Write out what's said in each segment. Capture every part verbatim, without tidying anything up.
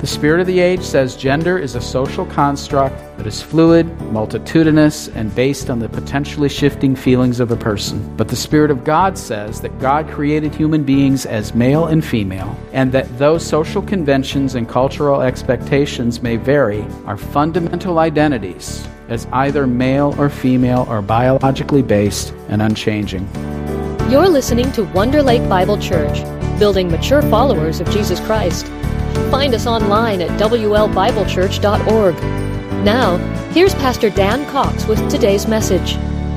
The spirit of the age says gender is a social construct that is fluid, multitudinous, and based on the potentially shifting feelings of a person. But the Spirit of God says that God created human beings as male and female, and that though social conventions and cultural expectations may vary, our fundamental identities as either male or female are biologically based and unchanging. You're listening to Wonder Lake Bible Church, building mature followers of Jesus Christ. Find us online at w l bible church dot org. Now, here's Pastor Dan Cox with today's message.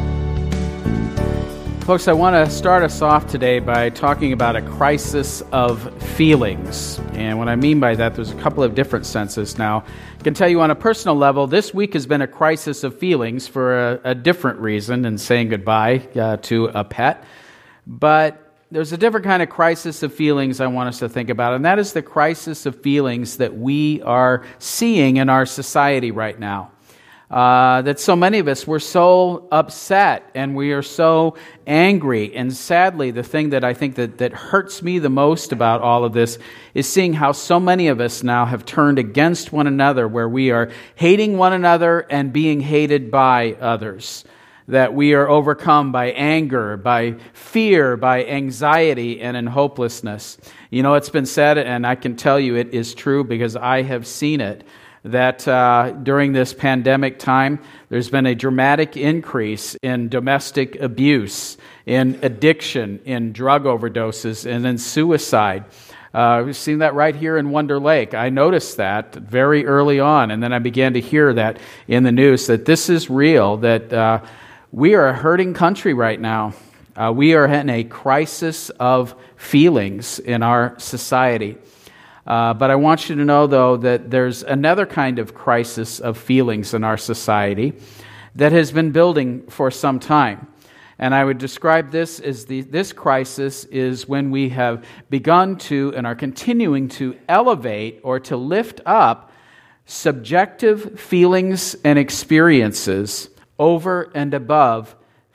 Folks, I want to start us off today by talking about a crisis of feelings. And what I mean by that, there's a couple of different senses. Now, I can tell you on a personal level, this week has been a crisis of feelings for a, a different reason than saying goodbye uh, to a pet. But there's a different kind of crisis of feelings I want us to think about, and that is the crisis of feelings that we are seeing in our society right now. Uh, that so many of us, we're so upset and we are so angry. And sadly, the thing that I think that, that hurts me the most about all of this is seeing how so many of us now have turned against one another, where we are hating one another and being hated by others. That we are overcome by anger, by fear, by anxiety, and in hopelessness. You know, it's been said, and I can tell you it is true because I have seen it, that uh, during this pandemic time, there's been a dramatic increase in domestic abuse, in addiction, in drug overdoses, and in suicide. Uh, we've seen that right here in Wonder Lake. I noticed that very early on, and then I began to hear that in the news, that this is real, that uh, we are a hurting country right now. Uh, we are in a crisis of feelings in our society. Uh, but I want you to know, though, that there's another kind of crisis of feelings in our society that has been building for some time. And I would describe this as the, this crisis is when we have begun to and are continuing to elevate or to lift up subjective feelings and experiences over and above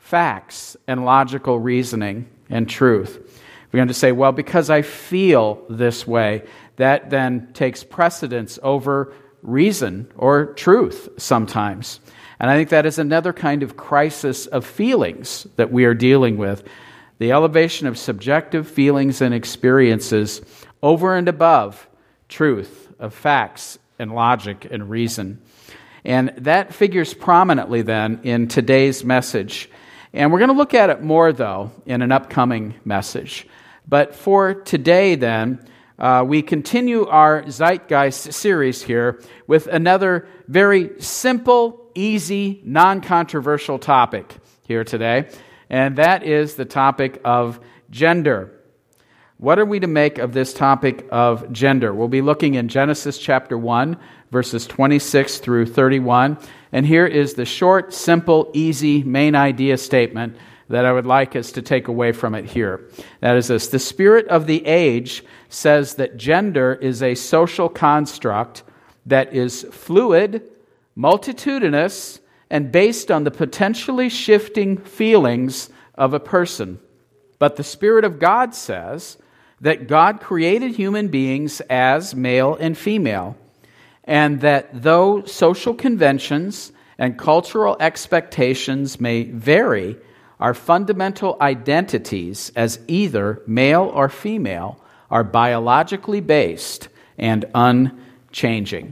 facts and logical reasoning and truth. We're going to say, well, because I feel this way, that then takes precedence over reason or truth sometimes. And I think that is another kind of crisis of feelings that we are dealing with. The elevation of subjective feelings and experiences over and above truth of facts and logic and reason. And that figures prominently then in today's message. And we're going to look at it more, though, in an upcoming message. But for today, then, uh, we continue our Zeitgeist series here with another very simple, easy, non-controversial topic here today. And that is the topic of gender. What are we to make of this topic of gender? We'll be looking in Genesis chapter one, verses twenty-six through thirty-one. And here is the short, simple, easy main idea statement that I would like us to take away from it here. That is this: the spirit of the age says that gender is a social construct that is fluid, multitudinous, and based on the potentially shifting feelings of a person. But the Spirit of God says that God created human beings as male and female, and that though social conventions and cultural expectations may vary, our fundamental identities as either male or female are biologically based and unchanging.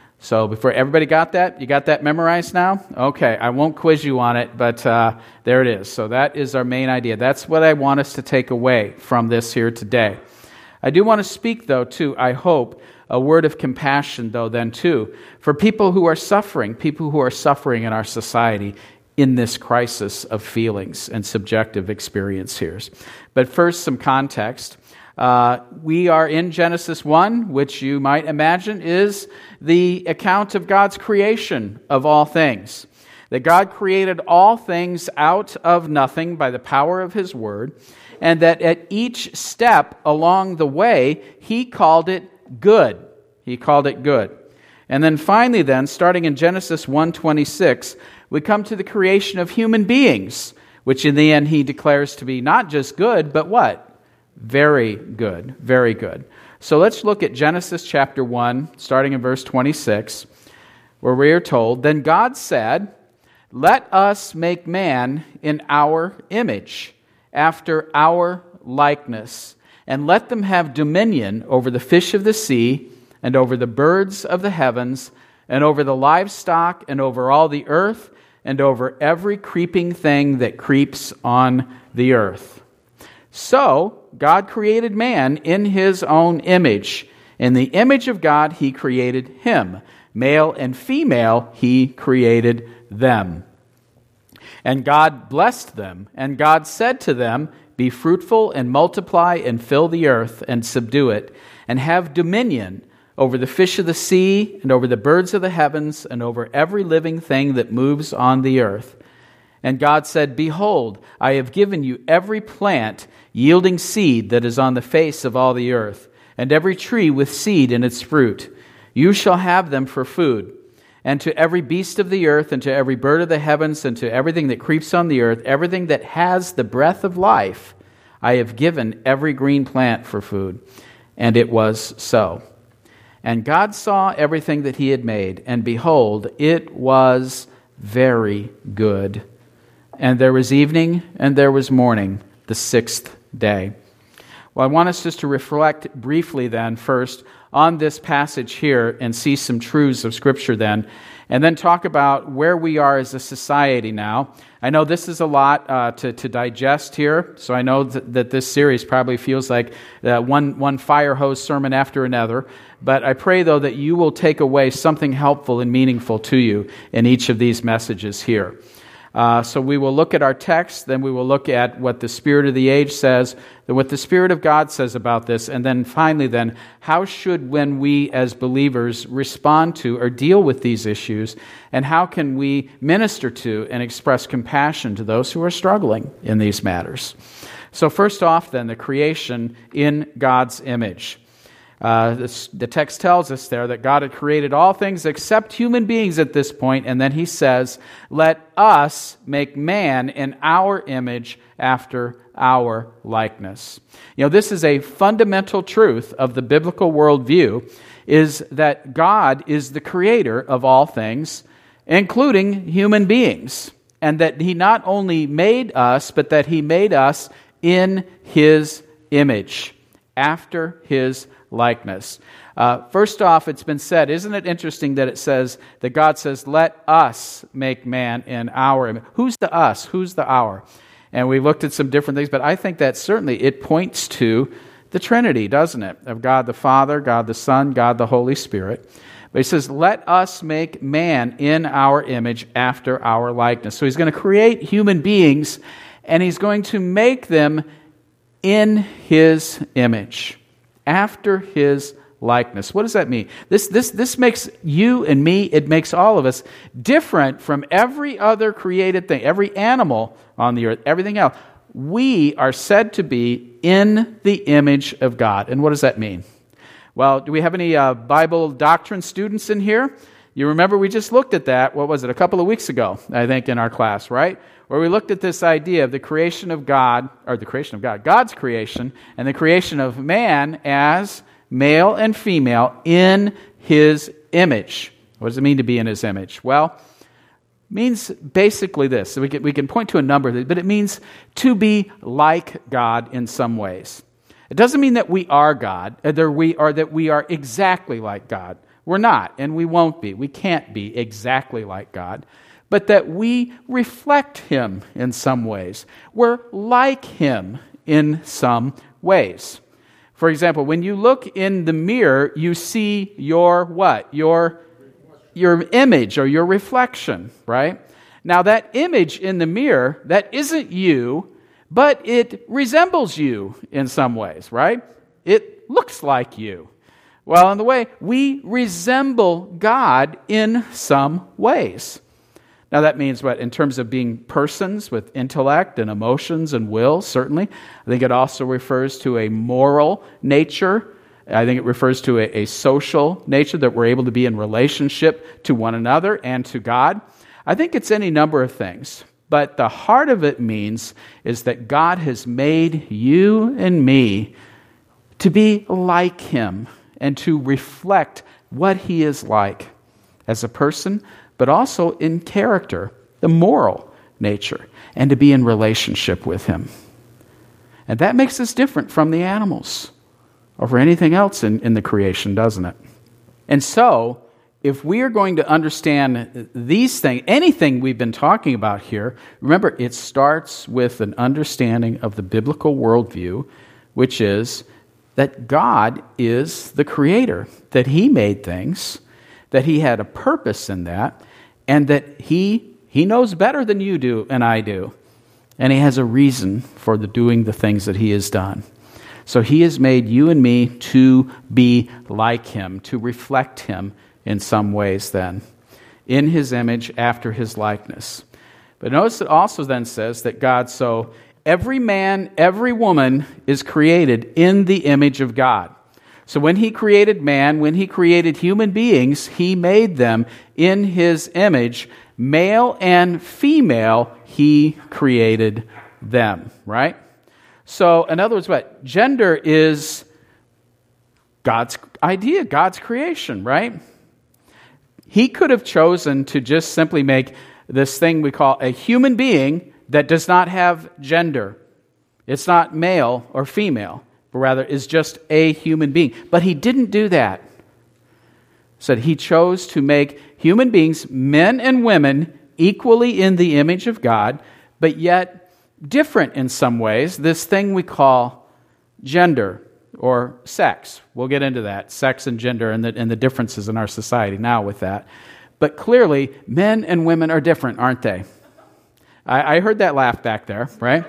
So before everybody got that, you got that memorized now? Okay, I won't quiz you on it, but uh, there it is. So that is our main idea. That's what I want us to take away from this here today. I do want to speak, though, too, I hope, a word of compassion, though, then, too, for people who are suffering, people who are suffering in our society in this crisis of feelings and subjective experience here. But first, some context. Uh, we are in Genesis one, which you might imagine is the account of God's creation of all things. That God created all things out of nothing by the power of His Word, and that at each step along the way, He called it good. He called it good. And then finally then, starting in Genesis one twenty-six, we come to the creation of human beings, which in the end He declares to be not just good, but what? Very good, very good. So let's look at Genesis chapter one, starting in verse twenty-six, where we are told, "Then God said, 'Let us make man in our image, after our likeness, and let them have dominion over the fish of the sea, and over the birds of the heavens, and over the livestock, and over all the earth, and over every creeping thing that creeps on the earth.' So God created man in his own image. In the image of God he created him. Male and female he created them. And God blessed them, and God said to them, 'Be fruitful and multiply and fill the earth and subdue it, and have dominion over the fish of the sea and over the birds of the heavens and over every living thing that moves on the earth.' And God said, 'Behold, I have given you every plant yielding seed that is on the face of all the earth, and every tree with seed in its fruit. You shall have them for food. And to every beast of the earth, and to every bird of the heavens, and to everything that creeps on the earth, everything that has the breath of life, I have given every green plant for food.' And it was so. And God saw everything that he had made, and behold, it was very good. And there was evening, and there was morning, the sixth day." Well, I want us just to reflect briefly then first on this passage here and see some truths of Scripture then, and then talk about where we are as a society now. I know this is a lot uh, to, to digest here, so I know th- that this series probably feels like uh, one, one fire hose sermon after another, but I pray, though, that you will take away something helpful and meaningful to you in each of these messages here. Uh, so we will look at our text, then we will look at what the Spirit of the age says, then what the Spirit of God says about this, and then finally then, how should when we as believers respond to or deal with these issues, and how can we minister to and express compassion to those who are struggling in these matters. So first off then, the creation in God's image. Uh, this, the text tells us there that God had created all things except human beings at this point, and then he says, "Let us make man in our image after our likeness." You know, this is a fundamental truth of the biblical worldview, is that God is the creator of all things, including human beings, and that he not only made us, but that he made us in his image, after his likeness. Uh, first off, it's been said, isn't it interesting that it says, that God says, "Let us make man in our image." Who's the us? Who's the our? And we looked at some different things, but I think that certainly it points to the Trinity, doesn't it? Of God the Father, God the Son, God the Holy Spirit. But he says, "Let us make man in our image after our likeness." So he's going to create human beings, and he's going to make them in his image, after his likeness. What does that mean? This, this, this makes you and me, it makes all of us different from every other created thing, every animal on the earth, everything else. We are said to be in the image of God. And what does that mean? Well, do we have any uh, Bible doctrine students in here? You remember we just looked at that, what was it, a couple of weeks ago, I think, in our class, right? Where we looked at this idea of the creation of God, or the creation of God, God's creation, and the creation of man as male and female in his image. What does it mean to be in his image? Well, it means basically this. So we can, we can point to a number of things, but it means to be like God in some ways. It doesn't mean that we are God, or, we, or that we are exactly like God. We're not, and we won't be. We can't be exactly like God. But that we reflect him in some ways. We're like him in some ways. For example, when you look in the mirror, you see your what? Your, your image or your reflection, right? Now that image in the mirror, that isn't you, but it resembles you in some ways, right? It looks like you. Well, in the way, we resemble God in some ways. Now that means what? In terms of being persons with intellect and emotions and will, certainly. I think it also refers to a moral nature. I think it refers to a, a social nature, that we're able to be in relationship to one another and to God. I think it's any number of things. But the heart of it means is that God has made you and me to be like him and to reflect what he is like as a person, but also in character, the moral nature, and to be in relationship with him. And that makes us different from the animals or for anything else in, in the creation, doesn't it? And so, if we are going to understand these things, anything we've been talking about here, remember, it starts with an understanding of the biblical worldview, which is that God is the creator, that he made things, that he had a purpose in that, and that he he knows better than you do and I do. And he has a reason for the doing the things that he has done. So he has made you and me to be like him, to reflect him in some ways then, in his image, after his likeness. But notice it also then says that God, so every man, every woman is created in the image of God. So when he created man, when he created human beings, he made them in his image. Male and female, he created them, right? So, in other words, what? Gender is God's idea, God's creation, right? He could have chosen to just simply make this thing we call a human being that does not have gender. It's not male or female, but rather is just a human being. But he didn't do that. So he chose to make human beings, men and women, equally in the image of God, but yet different in some ways, this thing we call gender or sex. We'll get into that, sex and gender and the, and the differences in our society now with that. But clearly, men and women are different, aren't they? I, I heard that laugh back there, right?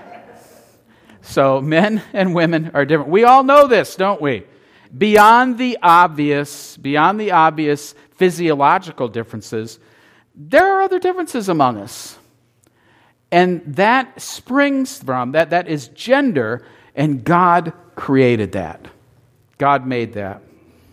So men and women are different. We all know this, don't we? Beyond the obvious, beyond the obvious physiological differences, there are other differences among us. And that springs from, that, that is gender, and God created that. God made that.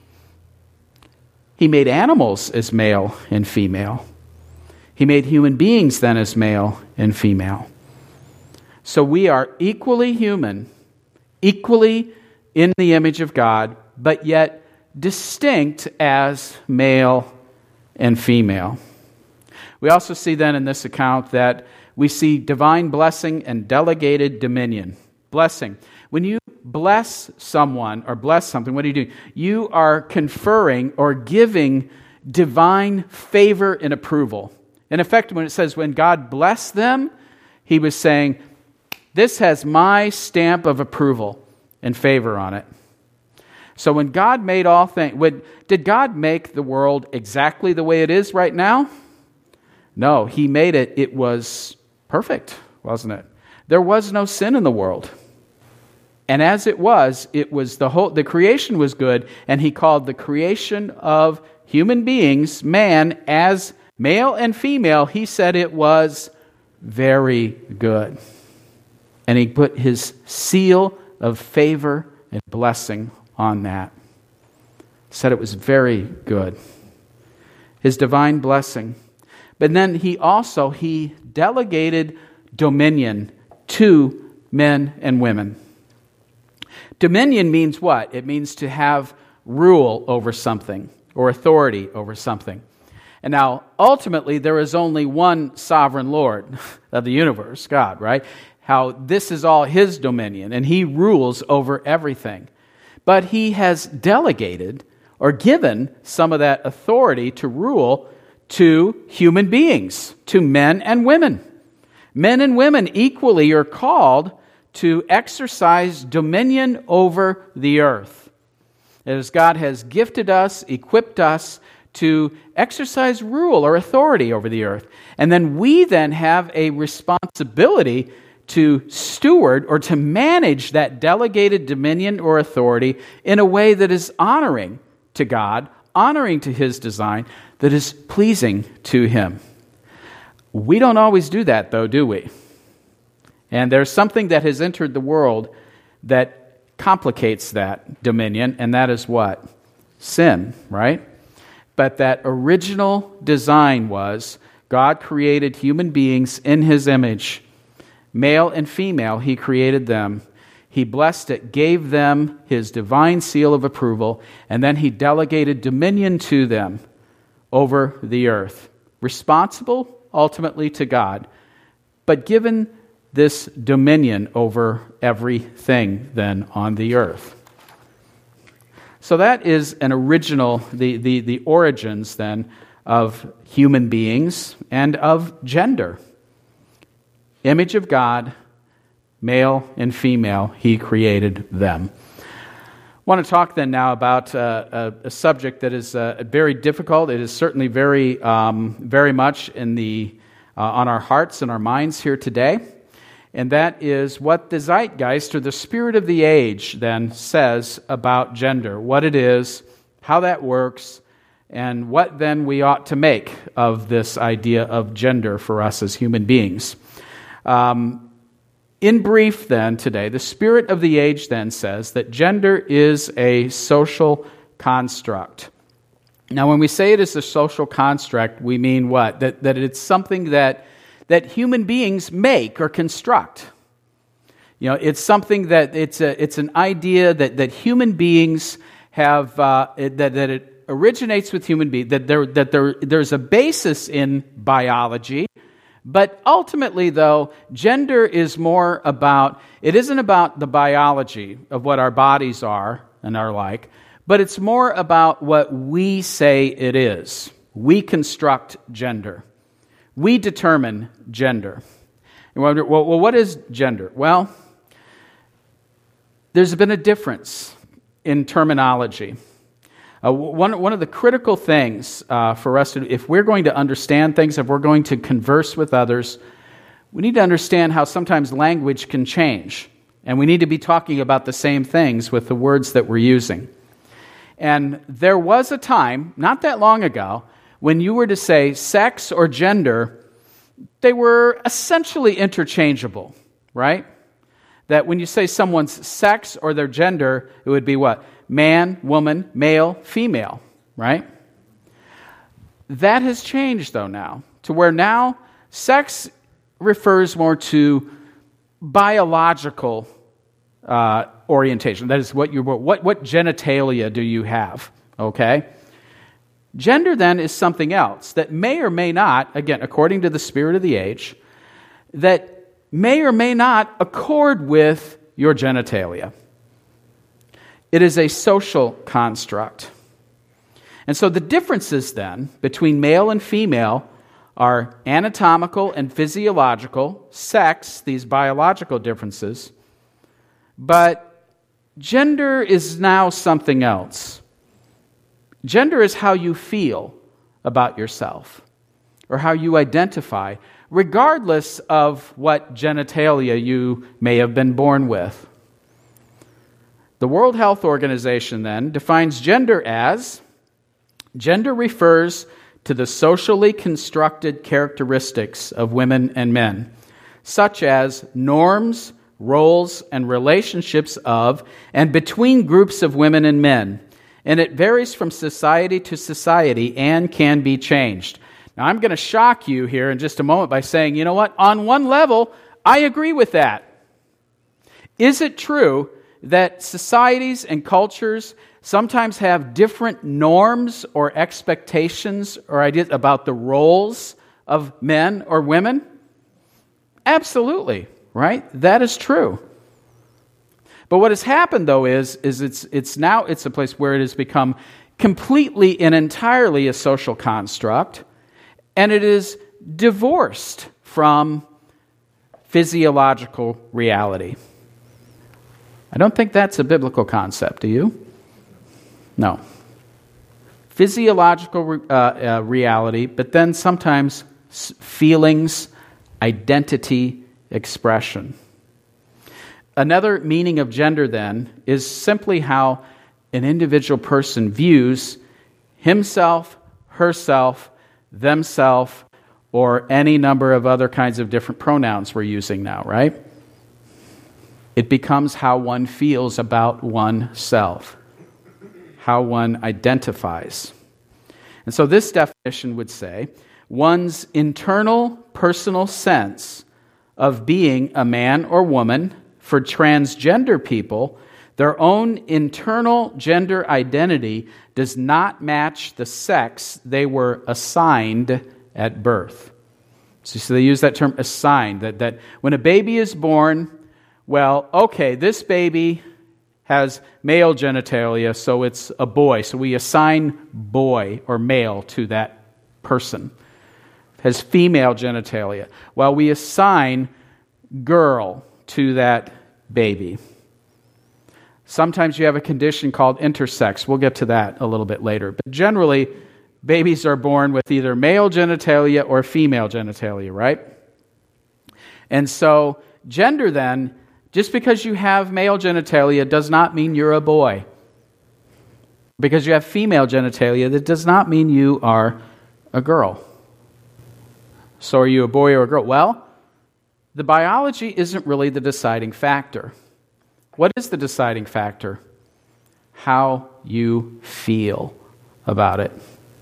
He made animals as male and female. He made human beings then as male and female. So we are equally human, equally in the image of God, but yet distinct as male and female. We also see then in this account that we see divine blessing and delegated dominion. Blessing. When you bless someone or bless something, what are you doing? You are conferring or giving divine favor and approval. In effect, when it says when God blessed them, he was saying, this has my stamp of approval and favor on it. So when God made all things, when, did God make the world exactly the way it is right now? No, he made it, it was perfect, wasn't it? There was no sin in the world. And as it was, it was the whole, the creation was good, and he called the creation of human beings, man, as male and female, he said it was very good. And he put his seal of favor and blessing on that. Said it was very good. His divine blessing. But then he also, he delegated dominion to men and women. Dominion means what? It means to have rule over something or authority over something. And now, ultimately, there is only one sovereign Lord of the universe, God, right? How this is all his dominion, and he rules over everything. But he has delegated or given some of that authority to rule to human beings, to men and women. Men and women equally are called to exercise dominion over the earth. As God has gifted us, equipped us to exercise rule or authority over the earth. And then we then have a responsibility to steward or to manage that delegated dominion or authority in a way that is honoring to God, honoring to his design, that is pleasing to him. We don't always do that, though, do we? And there's something that has entered the world that complicates that dominion, and that is what? Sin, right? But that original design was God created human beings in his image. Male and female, he created them. He blessed it, gave them his divine seal of approval, and then he delegated dominion to them over the earth. Responsible ultimately to God, but given this dominion over everything then on the earth. So that is an original, the, the, the origins then of human beings and of gender. Image of God, male and female, he created them. I want to talk then now about uh, a, a subject that is uh, very difficult. It is certainly very, um, very much in the uh, on our hearts and our minds here today. And that is what the zeitgeist, or the spirit of the age, then says about gender, what it is, how that works, and what then we ought to make of this idea of gender for us as human beings. Um, in brief then today, the spirit of the age then says that gender is a social construct. Now when we say it is a social construct, we mean what? That, that it's something that that human beings make or construct. You know, it's something that it's a it's an idea that, that human beings have uh, that that it originates with human beings, that there that there there's a basis in biology, but ultimately though, gender is more about it isn't about the biology of what our bodies are and are like, but it's more about what we say it is. We construct gender. We determine gender. You wonder, well, well, what is gender? Well, there's been a difference in terminology. Uh, one, one of the critical things uh, for us, to, if we're going to understand things, if we're going to converse with others, we need to understand how sometimes language can change. And we need to be talking about the same things with the words that we're using. And there was a time, not that long ago, when you were to say sex or gender, they were essentially interchangeable, right? That when you say someone's sex or their gender, it would be what? Man, woman, male, female, right? That has changed, though, now, to where now sex refers more to biological uh, orientation. That is what you what what genitalia do you have, okay? Gender, then, is something else that may or may not, again, according to the spirit of the age, that may or may not accord with your genitalia. It is a social construct. And so the differences, then, between male and female are anatomical and physiological, sex, these biological differences, but gender is now something else. Gender is how you feel about yourself or how you identify, regardless of what genitalia you may have been born with. The World Health Organization then defines gender as, gender refers to the socially constructed characteristics of women and men, such as norms, roles, and relationships of and between groups of women and men. And it varies from society to society and can be changed. Now, I'm going to shock you here in just a moment by saying, you know what? On one level, I agree with that. Is it true that societies and cultures sometimes have different norms or expectations or ideas about the roles of men or women? Absolutely, right? That is true. But what has happened, though, is, is it's it's now it's a place where it has become completely and entirely a social construct, and it is divorced from physiological reality. I don't think that's a biblical concept, do you? No. Physiological uh, uh, reality, but then sometimes feelings, identity, expression. Another meaning of gender, then, is simply how an individual person views himself, herself, themselves, or any number of other kinds of different pronouns we're using now, right? It becomes how one feels about oneself, how one identifies. And so this definition would say, one's internal personal sense of being a man or woman, for transgender people, their own internal gender identity does not match the sex they were assigned at birth. So, so they use that term assigned, that, that when a baby is born, well, okay, this baby has male genitalia, so it's a boy. So we assign boy or male to that person. Has female genitalia. Well, we assign girl to that baby. Sometimes you have a condition called intersex. We'll get to that a little bit later. But generally, babies are born with either male genitalia or female genitalia, right? And so, gender then, just because you have male genitalia does not mean you're a boy. Because you have female genitalia, that does not mean you are a girl. So are you a boy or a girl? Well, the biology isn't really the deciding factor. What is the deciding factor? How you feel about it.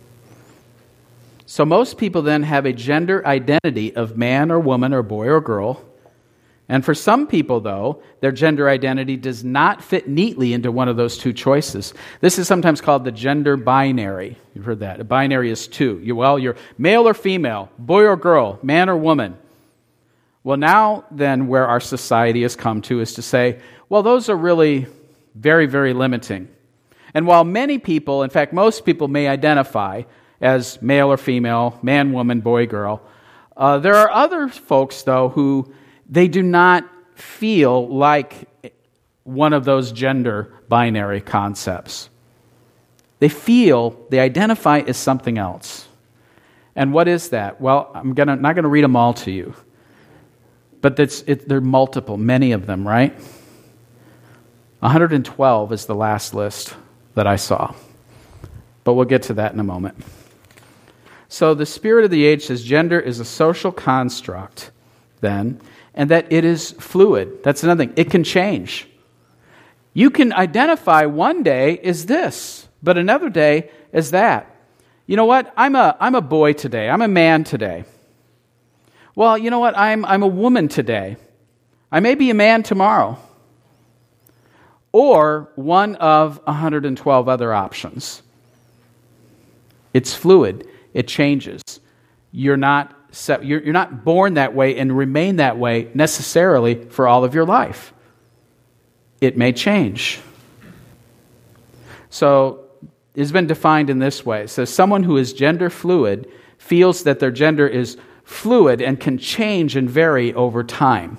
So most people then have a gender identity of man or woman or boy or girl. And for some people, though, their gender identity does not fit neatly into one of those two choices. This is sometimes called the gender binary. You've heard that. A binary is two. You, well, you're male or female, boy or girl, man or woman. Well, now then where our society has come to is to say, well, those are really very, very limiting. And while many people, in fact, most people may identify as male or female, man, woman, boy, girl, uh, there are other folks, though, who they do not feel like one of those gender binary concepts. They feel, they identify as something else. And what is that? Well, I'm gonna, not going to read them all to you. But it's, it, they're multiple, many of them, right? one hundred twelve is the last list that I saw. But we'll get to that in a moment. So the spirit of the age says gender is a social construct, then, and that it is fluid. That's another thing. It can change. You can identify one day as this, but another day as that. You know what? I'm a I'm a boy today. I'm a man today. Well, you know what? I'm I'm a woman today. I may be a man tomorrow. Or one of one hundred twelve other options. It's fluid. It changes. You're not set, you're, you're not born that way and remain that way necessarily for all of your life. It may change. So it's been defined in this way. It says someone who is gender fluid feels that their gender is fluid and can change and vary over time.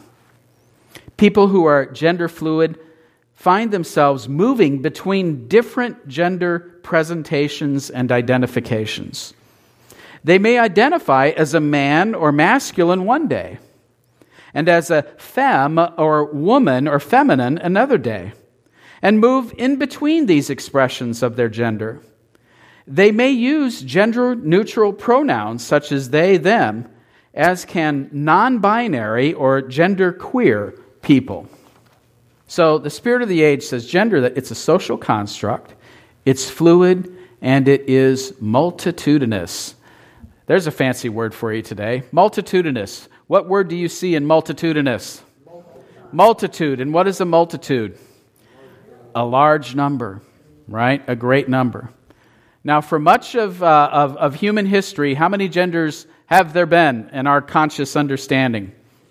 People who are gender fluid find themselves moving between different gender presentations and identifications. They may identify as a man or masculine one day, and as a femme or woman or feminine another day, and move in between these expressions of their gender. They may use gender-neutral pronouns such as they, them, as can non-binary or gender-queer people. So the spirit of the age says gender, that it's a social construct, it's fluid, and it is multitudinous. There's a fancy word for you today. Multitudinous. What word do you see in multitudinous? Multitude. Multitude. And what is a multitude? A large number, right? A great number. Now, for much of, uh, of, of human history, how many genders have there been in our conscious understanding?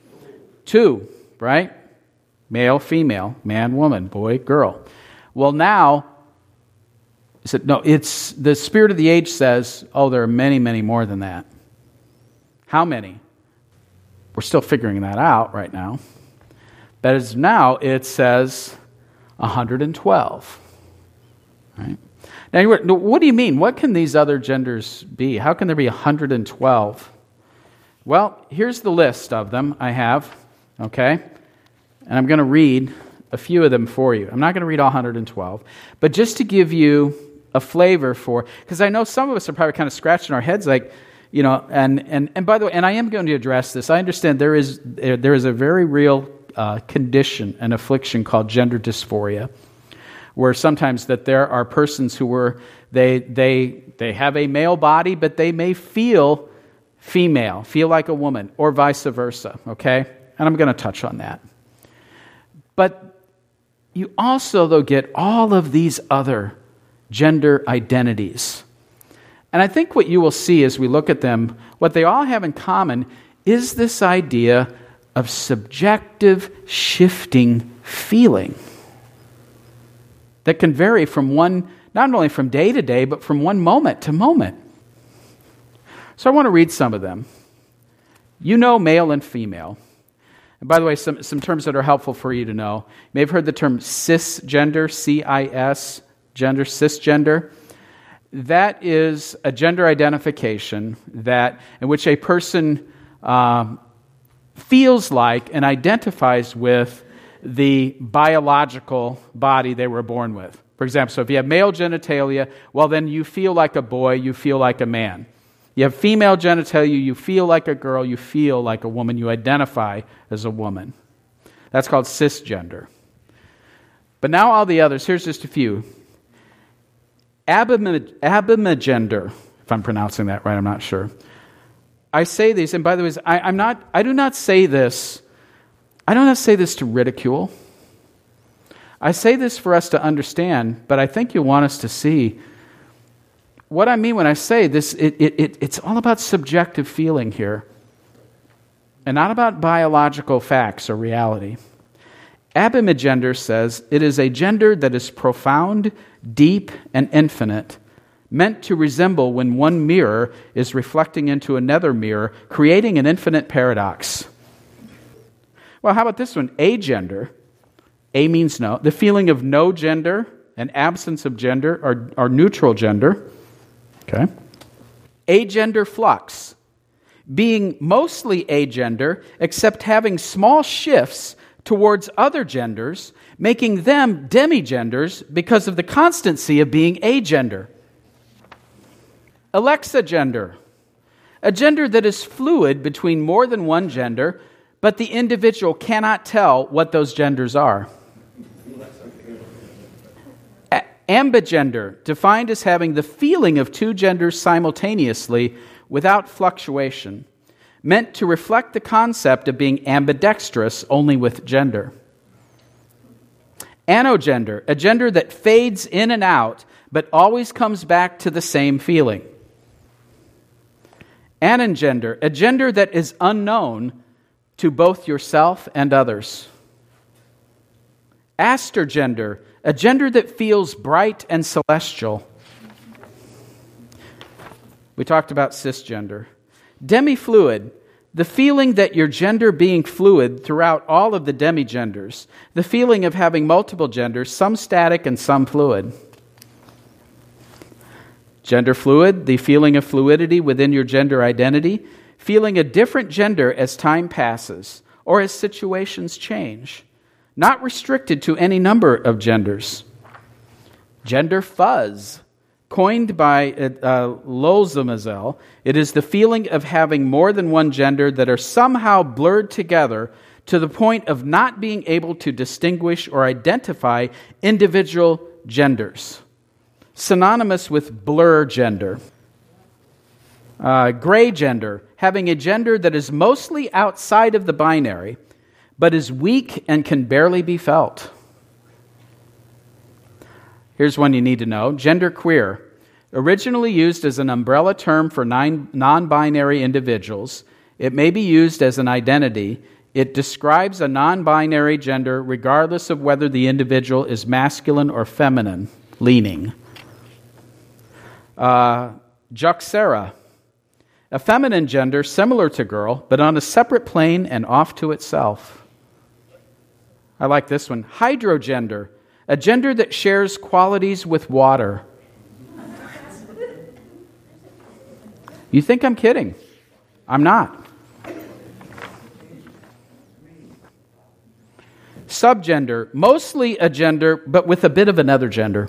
Two, right? Male, female, man, woman, boy, girl. Well, now, is it, no, it's the spirit of the age says, oh, there are many, many more than that. How many? We're still figuring that out right now. But as now, it says one hundred twelve. Right? Now, you were, what do you mean? What can these other genders be? How can there be one hundred twelve? Well, here's the list of them I have, okay? And I'm going to read a few of them for you. I'm not going to read all one hundred twelve, but just to give you a flavor for, because I know some of us are probably kind of scratching our heads like, you know, and, and, and by the way, and I am going to address this. I understand there is there is a very real uh, condition, an affliction called gender dysphoria, where sometimes that there are persons who were, they they they have a male body, but they may feel female, feel like a woman, or vice versa, okay? And I'm going to touch on that. But you also, though, get all of these other gender identities. And I think what you will see as we look at them, what they all have in common is this idea of subjective shifting feeling that can vary from one, not only from day to day, but from one moment to moment. So I want to read some of them. You know male and female. And by the way, some, some terms that are helpful for you to know. You may have heard the term cisgender, C I S, gender, cisgender. That is a gender identification that in which a person um, feels like and identifies with the biological body they were born with. For example, so if you have male genitalia, well, then you feel like a boy, you feel like a man. You have female genitalia, you feel like a girl, you feel like a woman, you identify as a woman. That's called cisgender. But now all the others, here's just a few. Abimagender, if I'm pronouncing that right, I'm not sure. I say these, and by the way, I, I'm not. I do not say this. I do not say this to ridicule. I say this for us to understand, but I think you want us to see what I mean when I say this. It, it, it, it's all about subjective feeling here, and not about biological facts or reality. Abimagender says it is a gender that is profound, deep, and infinite, meant to resemble when one mirror is reflecting into another mirror, creating an infinite paradox. Well, how about this one? Agender. A means no. The feeling of no gender and absence of gender are, are neutral gender. Okay. Agender flux. Being mostly agender, except having small shifts towards other genders, making them demigenders because of the constancy of being agender. Alexagender, a gender that is fluid between more than one gender, but the individual cannot tell what those genders are. A- ambigender, defined as having the feeling of two genders simultaneously without fluctuation, meant to reflect the concept of being ambidextrous only with gender. Anogender, a gender that fades in and out, but always comes back to the same feeling. Anongender, a gender that is unknown to both yourself and others. Astergender, a gender that feels bright and celestial. We talked about cisgender. Demifluid, the feeling that your gender being fluid throughout all of the demigenders, the feeling of having multiple genders, some static and some fluid. Gender fluid, the feeling of fluidity within your gender identity, feeling a different gender as time passes or as situations change, not restricted to any number of genders. Gender fuzz, coined by uh, Losemazel, it is the feeling of having more than one gender that are somehow blurred together to the point of not being able to distinguish or identify individual genders. Synonymous with blur gender. Uh, gray gender, having a gender that is mostly outside of the binary, but is weak and can barely be felt. Here's one you need to know. Genderqueer, originally used as an umbrella term for non-binary individuals, it may be used as an identity. It describes a non-binary gender regardless of whether the individual is masculine or feminine leaning. Uh, Juxera, a feminine gender similar to girl, but on a separate plane and off to itself. I like this one. Hydrogender, a gender that shares qualities with water. You think I'm kidding? I'm not. Subgender, mostly a gender, but with a bit of another gender.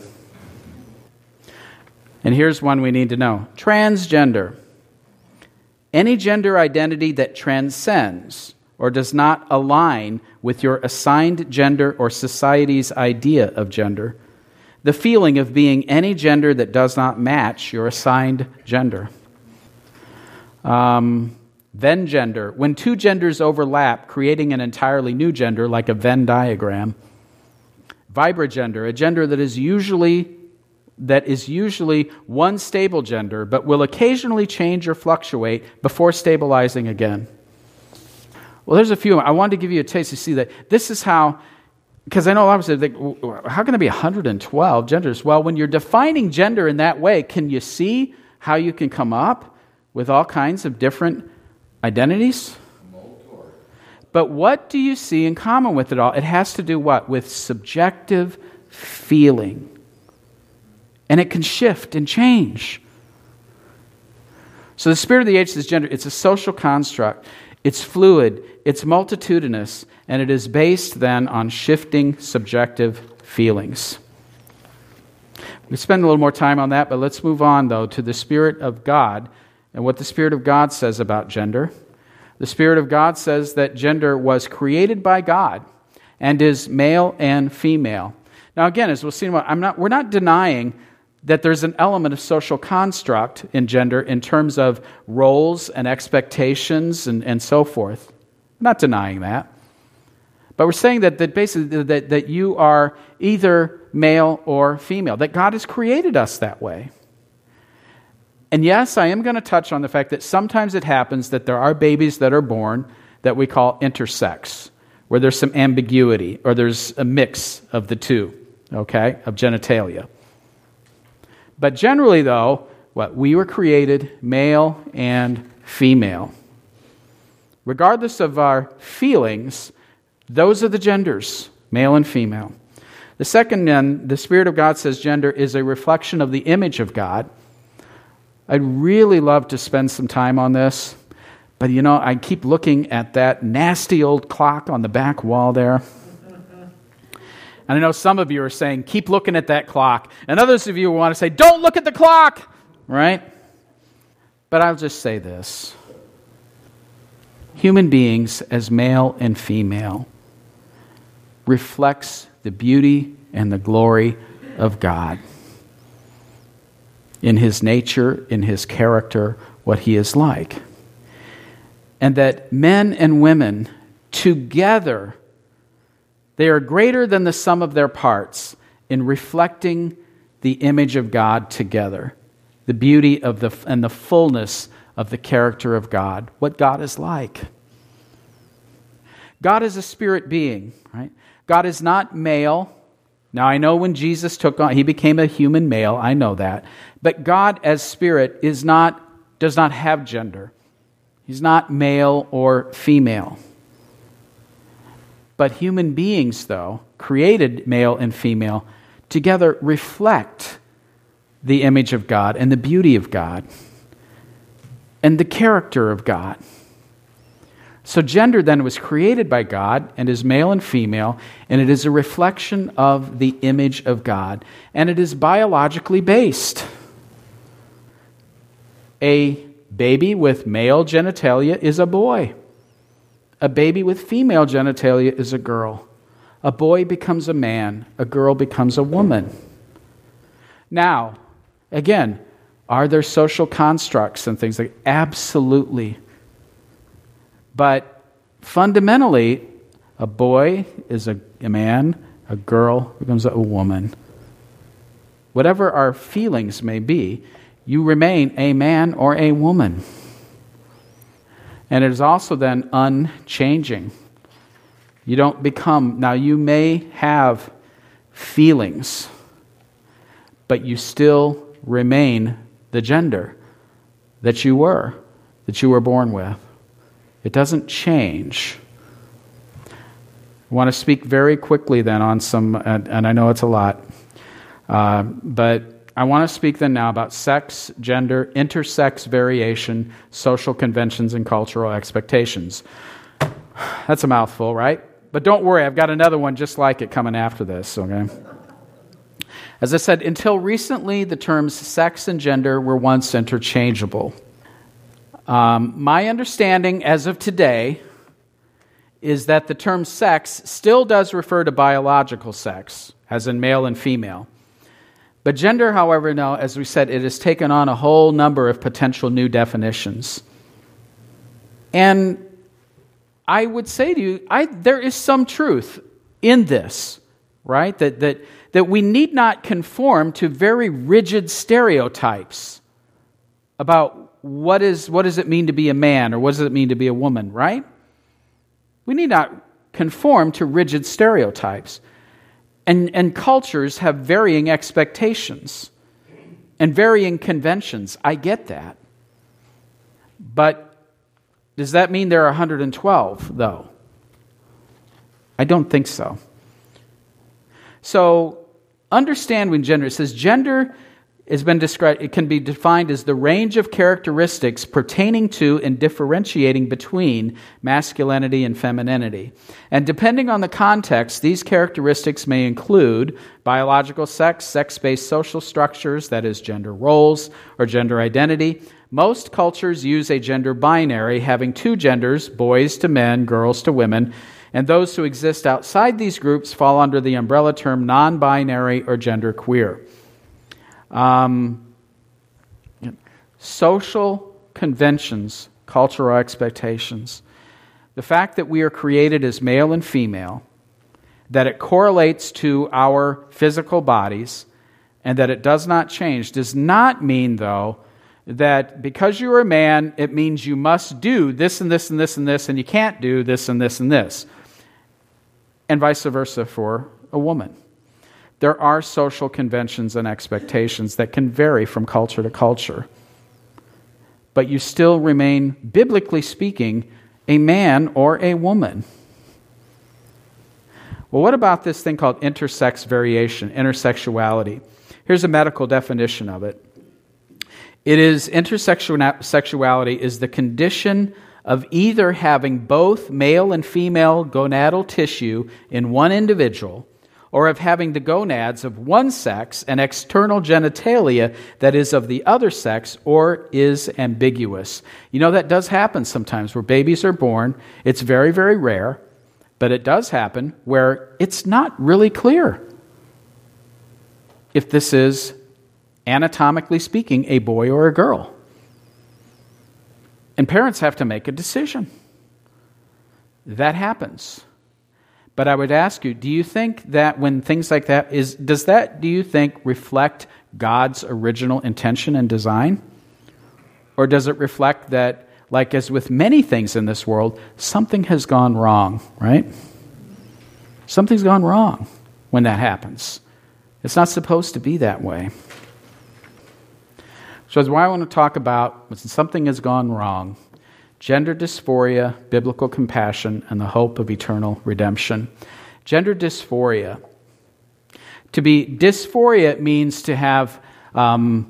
And here's one we need to know. Transgender, any gender identity that transcends or does not align with your assigned gender or society's idea of gender. The feeling of being any gender that does not match your assigned gender. Um, Venn gender, when two genders overlap, creating an entirely new gender, like a Venn diagram. Vibrigender, a gender that is usually that is usually one stable gender, but will occasionally change or fluctuate before stabilizing again. Well, there's a few. I wanted to give you a taste to see that this is how, because I know a lot of people say, like, how can there be one hundred twelve genders? Well, when you're defining gender in that way, can you see how you can come up with all kinds of different identities? But what do you see in common with it all? It has to do what? With subjective feeling. And it can shift and change. So the spirit of the age says gender, it's a social construct. It's fluid, it's multitudinous, and it is based then on shifting subjective feelings. We spend a little more time on that, but let's move on, though, to the Spirit of God and what the Spirit of God says about gender. The Spirit of God says that gender was created by God and is male and female. Now, again, as we'll see, I'm not, we're not denying that there's an element of social construct in gender in terms of roles and expectations and, and so forth. I'm not denying that. But we're saying that, that basically that, that you are either male or female, that God has created us that way. And yes, I am going to touch on the fact that sometimes it happens that there are babies that are born that we call intersex, where there's some ambiguity or there's a mix of the two, okay, of genitalia. But generally, though, what we were created male and female. Regardless of our feelings, those are the genders, male and female. The second, then, the Spirit of God says gender is a reflection of the image of God. I'd really love to spend some time on this, but you know, I keep looking at that nasty old clock on the back wall there. And I know some of you are saying, keep looking at that clock. And others of you want to say, don't look at the clock, right? But I'll just say this. Human beings as male and female reflects the beauty and the glory of God in His nature, in His character, what He is like. And that men and women together, they are greater than the sum of their parts in reflecting the image of God together, the beauty of the and the fullness of the character of God, what God is like. God is a spirit being, right? God is not male. Now, I know when Jesus took on, He became a human male, I know that. But God as spirit is not, does not have gender. He's not male or female. But human beings, though, created male and female, together reflect the image of God and the beauty of God and the character of God. So gender then was created by God and is male and female, and it is a reflection of the image of God, and it is biologically based. A baby with male genitalia is a boy. A baby with female genitalia is a girl. A boy becomes a man. A girl becomes a woman. Now, again, are there social constructs and things like that? Absolutely. But fundamentally, a boy is a, a man, a girl becomes a woman. Whatever our feelings may be, you remain a man or a woman. And it is also then unchanging. You don't become, now you may have feelings, but you still remain the gender that you were, that you were born with. It doesn't change. I want to speak very quickly then on some, and, and I know it's a lot, uh, but I want to speak then now about sex, gender, intersex variation, social conventions, and cultural expectations. That's a mouthful, right? But don't worry, I've got another one just like it coming after this, okay? As I said, until recently, the terms sex and gender were once interchangeable. Um, my understanding as of today is that the term sex still does refer to biological sex, as in male and female. But gender, however, now, as we said, it has taken on a whole number of potential new definitions. And I would say to you, I, there is some truth in this, right? That, that, that we need not conform to very rigid stereotypes about what is what does it mean to be a man or what does it mean to be a woman, right? We need not conform to rigid stereotypes. And, and cultures have varying expectations and varying conventions. I get that. But does that mean there are one hundred twelve, though? I don't think so. So, understand when gender, it says gender has been described, it can be defined as the range of characteristics pertaining to and differentiating between masculinity and femininity. And depending on the context, these characteristics may include biological sex, sex-based social structures, that is, gender roles or gender identity. Most cultures use a gender binary, having two genders, boys to men, girls to women, and those who exist outside these groups fall under the umbrella term non-binary or genderqueer. Um, social conventions, cultural expectations, the fact that we are created as male and female, that it correlates to our physical bodies, and that it does not change, does not mean, though, that because you're a man, it means you must do this and this and this and this, and you can't do this and this and this. And vice versa for a woman. There are social conventions and expectations that can vary from culture to culture. But you still remain, biblically speaking, a man or a woman. Well, what about this thing called intersex variation, intersexuality? Here's a medical definition of it. It is, intersexuality is the condition of either having both male and female gonadal tissue in one individual, or of having the gonads of one sex and external genitalia that is of the other sex or is ambiguous. You know, that does happen sometimes where babies are born. It's very, very rare, but it does happen where it's not really clear if this is, anatomically speaking, a boy or a girl. And parents have to make a decision. That happens. But I would ask you, do you think that when things like that is, does that, do you think, reflect God's original intention and design? Or does it reflect that, like as with many things in this world, something has gone wrong, right? Something's gone wrong when that happens. It's not supposed to be that way. So that's why I want to talk about when something has gone wrong. Gender dysphoria, biblical compassion, and the hope of eternal redemption. Gender dysphoria. To be dysphoria means to have um,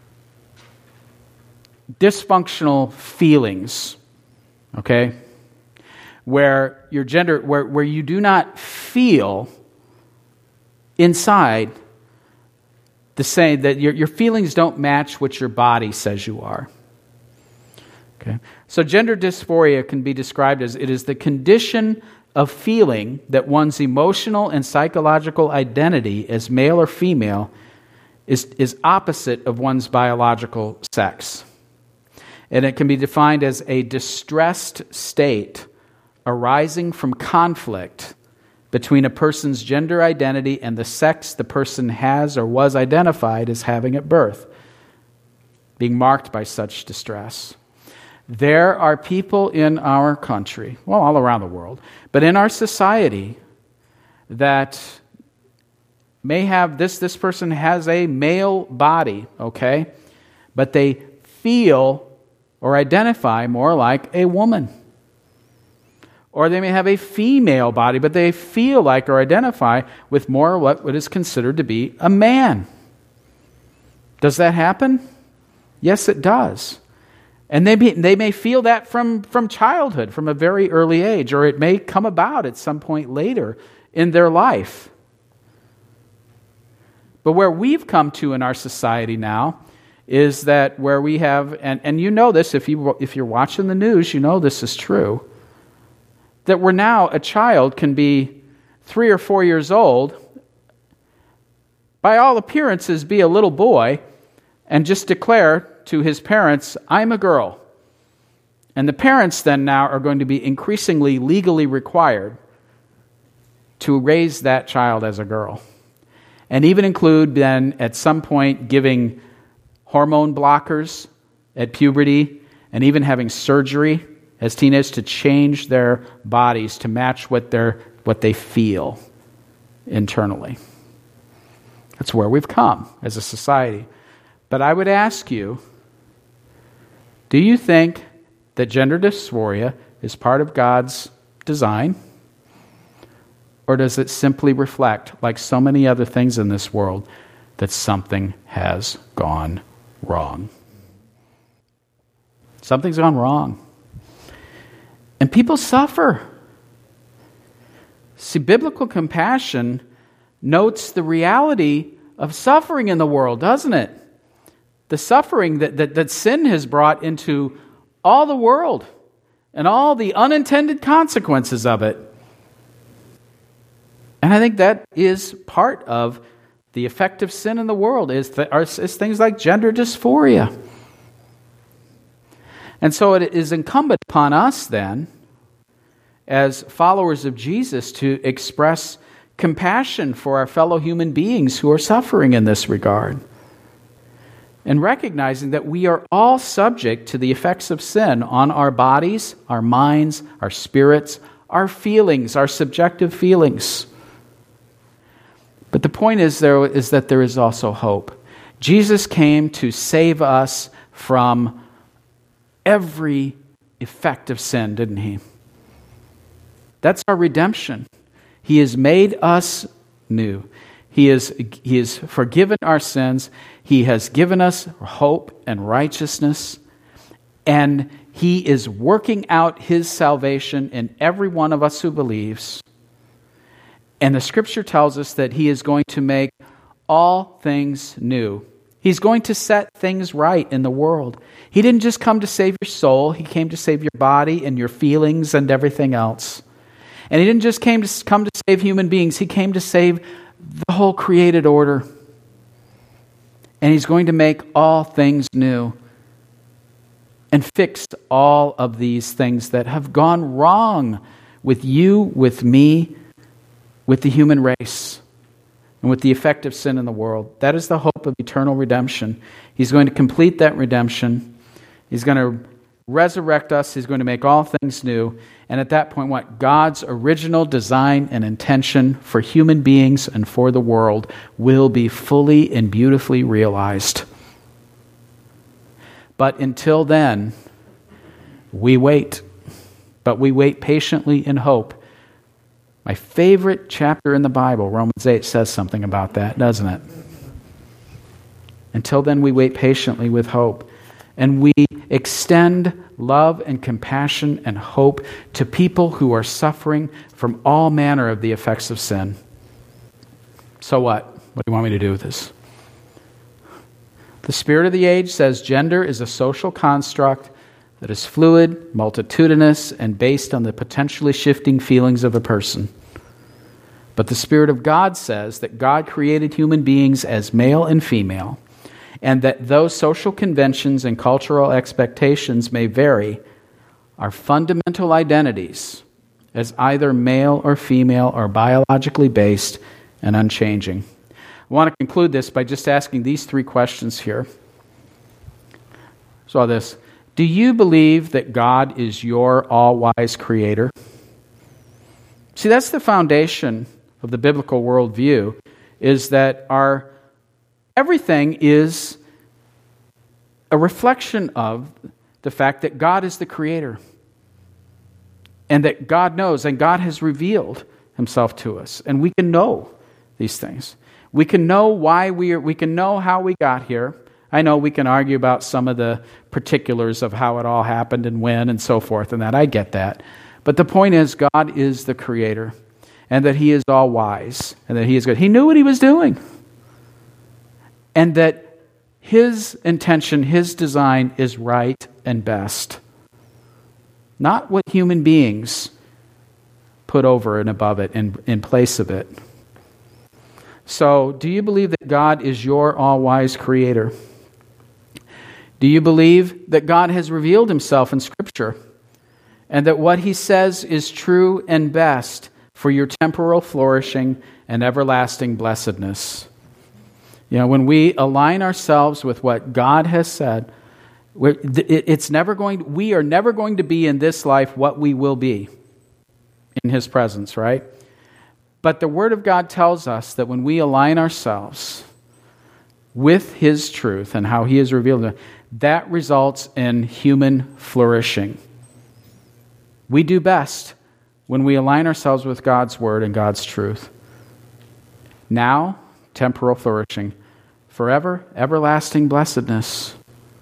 dysfunctional feelings, okay? Where your gender, where, where you do not feel inside the same, that your, your feelings don't match what your body says you are. Okay. So gender dysphoria can be described as it is the condition of feeling that one's emotional and psychological identity as male or female is, is opposite of one's biological sex. And it can be defined as a distressed state arising from conflict between a person's gender identity and the sex the person has or was identified as having at birth, being marked by such distress. There are people in our country, well, all around the world, but in our society that may have this, this person has a male body, okay, but they feel or identify more like a woman. Or they may have a female body, but they feel like or identify with more what, what is considered to be a man. Does that happen? Yes, it does. And they, be, they may feel that from, from childhood, from a very early age, or it may come about at some point later in their life. But where we've come to in our society now is that where we have, and, and you know this, if, you, if you're watching the news, you know this is true, that we're now, a child can be three or four years old, by all appearances be a little boy, and just declare to his parents, I'm a girl. And the parents then now are going to be increasingly legally required to raise that child as a girl. And even include then at some point giving hormone blockers at puberty and even having surgery as teenagers to change their bodies to match what they're, what they feel internally. That's where we've come as a society. But I would ask you, do you think that gender dysphoria is part of God's design? Or does it simply reflect, like so many other things in this world, that something has gone wrong? Something's gone wrong. And people suffer. See, biblical compassion notes the reality of suffering in the world, doesn't it? The suffering that, that, that sin has brought into all the world and all the unintended consequences of it. And I think that is part of the effect of sin in the world, is, that, are, is things like gender dysphoria. And so it is incumbent upon us then, as followers of Jesus, to express compassion for our fellow human beings who are suffering in this regard. And recognizing that we are all subject to the effects of sin on our bodies, our minds, our spirits, our feelings, our subjective feelings. But the point is there is that there is also hope. Jesus came to save us from every effect of sin, didn't he? That's our redemption. He has made us new. He is, he has forgiven our sins. He has given us hope and righteousness. And he is working out his salvation in every one of us who believes. And the scripture tells us that he is going to make all things new. He's going to set things right in the world. He didn't just come to save your soul. He came to save your body and your feelings and everything else. And he didn't just came to come to save human beings. He came to save the whole created order. And he's going to make all things new and fix all of these things that have gone wrong with you, with me, with the human race, and with the effect of sin in the world. That is the hope of eternal redemption. He's going to complete that redemption. He's going to resurrect us. He's going to make all things new. And at that point, what? God's original design and intention for human beings and for the world will be fully and beautifully realized. But until then, we wait. But we wait patiently in hope. My favorite chapter in the Bible, Romans eight, says something about that, doesn't it? Until then, we wait patiently with hope. And we extend love and compassion and hope to people who are suffering from all manner of the effects of sin. So what? What do you want me to do with this? The spirit of the age says gender is a social construct that is fluid, multitudinous, and based on the potentially shifting feelings of a person. But the Spirit of God says that God created human beings as male and female, and that though social conventions and cultural expectations may vary, our fundamental identities as either male or female are biologically based and unchanging. I want to conclude this by just asking these three questions here. So this. Do you believe that God is your all-wise creator? See, that's the foundation of the biblical worldview, is that our everything is a reflection of the fact that God is the creator, and that God knows, and God has revealed himself to us, and we can know these things. We can know why we are, we can know how we got here. I know we can argue about some of the particulars of how it all happened and when and so forth and that. I get that. But the point is, God is the creator, and that he is all wise, and that he is good. He knew what he was doing. And that his intention, his design is right and best. Not what human beings put over and above it, in, in place of it. So, do you believe that God is your all-wise creator? Do you believe that God has revealed himself in Scripture and that what he says is true and best for your temporal flourishing and everlasting blessedness? You know, when we align ourselves with what God has said, we're, it's never going. We are never going to be in this life what we will be in his presence, right? But the Word of God tells us that when we align ourselves with his truth and how he has revealed it, that results in human flourishing. We do best when we align ourselves with God's Word and God's truth. Now, temporal flourishing. Forever, everlasting blessedness.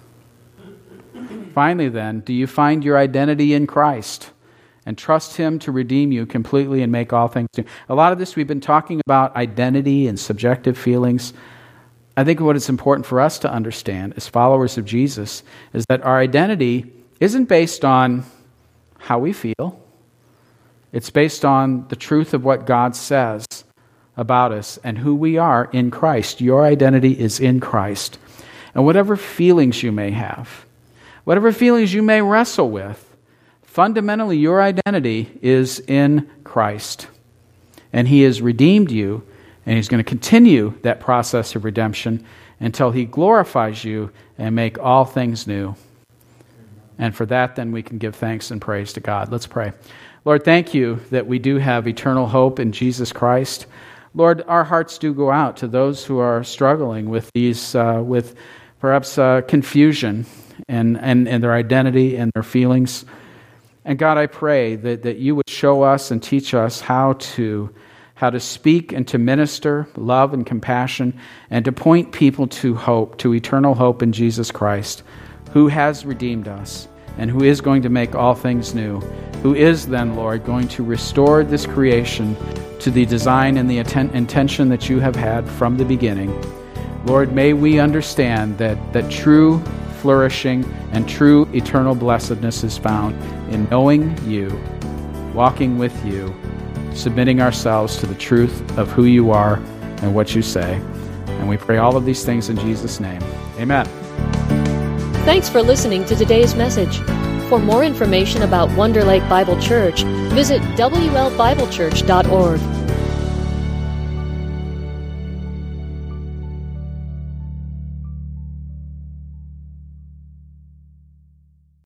Finally then, do you find your identity in Christ and trust him to redeem you completely and make all things new? A lot of this we've been talking about identity and subjective feelings. I think what is important for us to understand as followers of Jesus is that our identity isn't based on how we feel. It's based on the truth of what God says about us and who we are in Christ. Your identity is in Christ. And whatever feelings you may have, whatever feelings you may wrestle with, fundamentally your identity is in Christ. And he has redeemed you, and he's going to continue that process of redemption until he glorifies you and make all things new. And for that, then, we can give thanks and praise to God. Let's pray. Lord, thank you that we do have eternal hope in Jesus Christ. Lord, our hearts do go out to those who are struggling with these, uh, with perhaps uh, confusion and, and, and their identity and their feelings. And God, I pray that, that you would show us and teach us how to how to speak and to minister love and compassion and to point people to hope, to eternal hope in Jesus Christ, who has redeemed us and who is going to make all things new, who is then, Lord, going to restore this creation to the design and the atten- intention that you have had from the beginning. Lord, may we understand that, that true flourishing and true eternal blessedness is found in knowing you, walking with you, submitting ourselves to the truth of who you are and what you say. And we pray all of these things in Jesus' name. Amen. Thanks for listening to today's message. For more information about Wonder Lake Bible Church, visit W L Bible Church dot org.